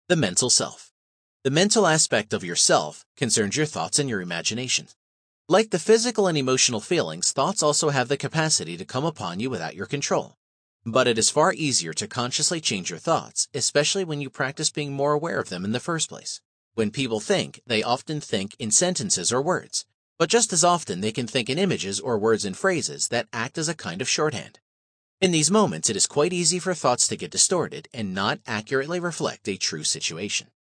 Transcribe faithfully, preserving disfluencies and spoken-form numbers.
The mental self. The mental aspect of yourself concerns your thoughts and your imagination. Like the physical and emotional feelings, thoughts also have the capacity to come upon you without your control. But it is far easier to consciously change your thoughts, especially when you practice being more aware of them in the first place. When people think, they often think in sentences or words, but just as often they can think in images or words and phrases that act as a kind of shorthand. In these moments, it is quite easy for thoughts to get distorted and not accurately reflect a true situation.